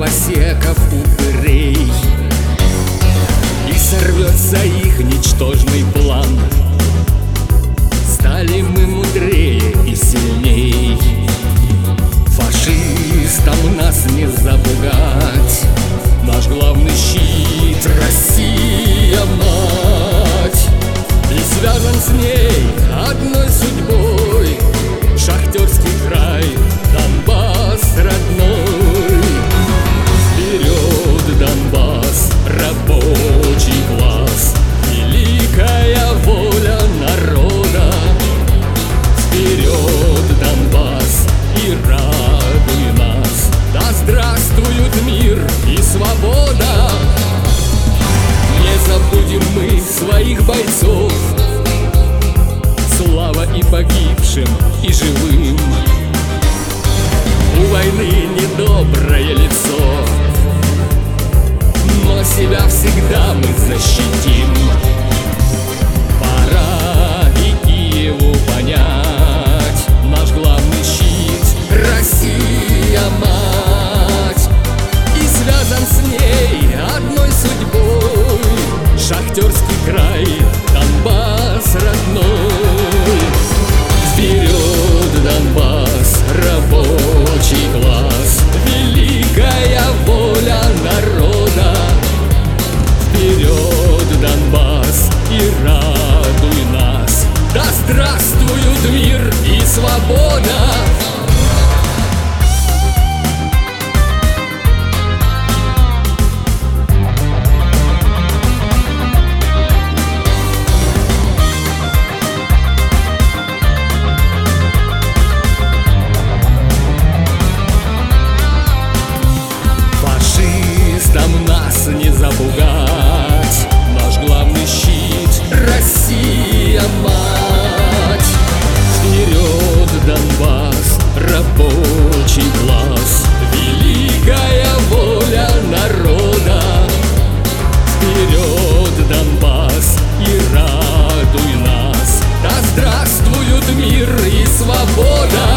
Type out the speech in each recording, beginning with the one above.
дровосеков упырей, и сорвется их ничтожный план. Стали мы мудрее и сильней, фашистам нас не запугать. Наш главный щит — Россия, мать, и связан с ней одной судьбой шахтерский край, Донбасс родной. Вперед, Донбасс, рабочий класс, великая воля народа. Вперед, Донбасс, и радуй нас, да здравствуют мир и свобода. Не забудем мы своих бойцов, слава и погибшим, и живым. У войны недоброе лицо, но себя всегда мы защитим. Пора и Киеву понять, наш главный щит — Россия, мать, и связан с ней одной судьбой шахтерский край, Донбасс родной. Вперед, Донбасс, рабочий класс, великая воля народа. Вперед, Донбасс, и радуй нас, да здравствуют мир и свобода. Нас не запугать, наш главный щит — Россия, мать. Вперед, Донбасс, рабочий класс, великая воля народа. Вперед, Донбасс, и радуй нас, да здравствуют мир и свобода.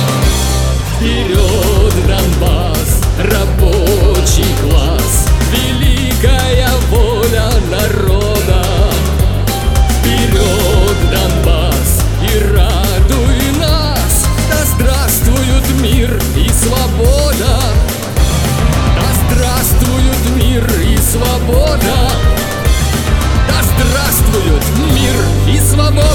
Вперед, Донбасс, рабочий класс, великая воля народа. Вперед, Донбасс, и радуй нас, да здравствуют мир и свобода. Да здравствуют мир и свобода. Да здравствуют мир и свобода.